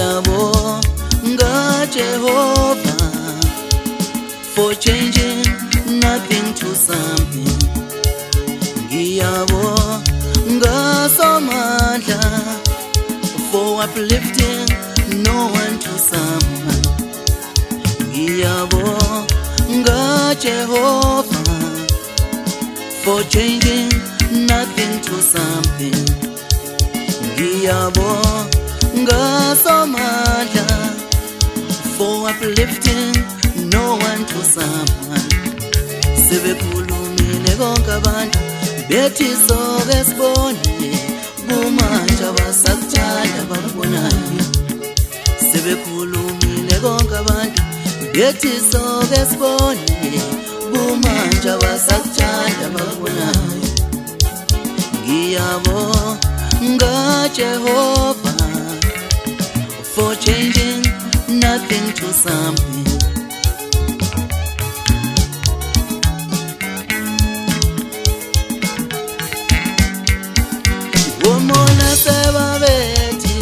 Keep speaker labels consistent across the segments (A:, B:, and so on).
A: Ngiyabonga Jehovah for changing nothing to something. Ngiyabonga Somandla for uplifting no one to someone. Ngiyabonga Jehovah for changing nothing to something. Ngiyabonga Somandla for uplifting no one to someone. Sebekhulumile konke abantu bethi soke sibone kumanje abasakuthanda bakubonayo. Sebekhulumile konke abantu bethi soke sibone kumanje abasakuthanda bakubonayo. Ngiyabonga Jehovah for changing nothing to something. Umona sebabethi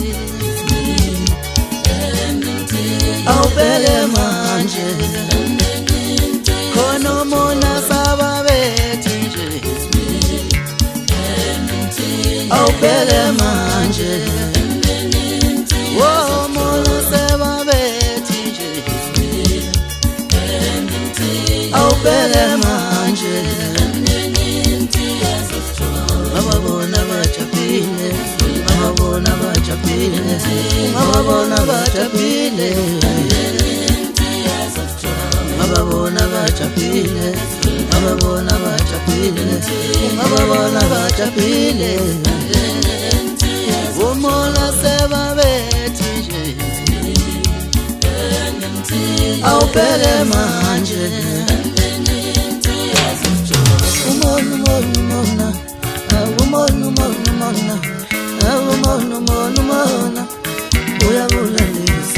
A: awubheke manje, khona umona sebabethi nje awubheke manje. Umona sebabethi nje awubheke manje. Ababona bajabule, ababona bajabule, ababona bajabule, ababona bajabule, ababona bajabule, ababona bajabule. Umola sebabethi nje awubheke manje. Umona uyabulalisa.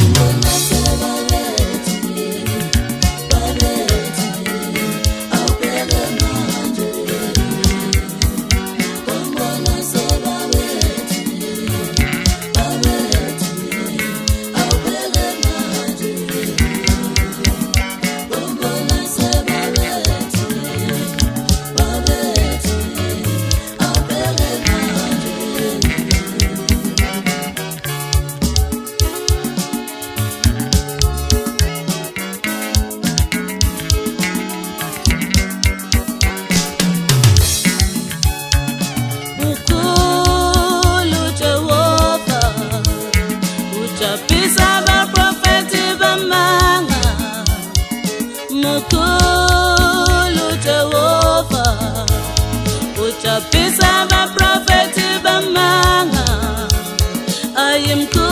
B: Mkhulu Jehovah, ujaphisa abaprofeti bamanga. Ayimkhulu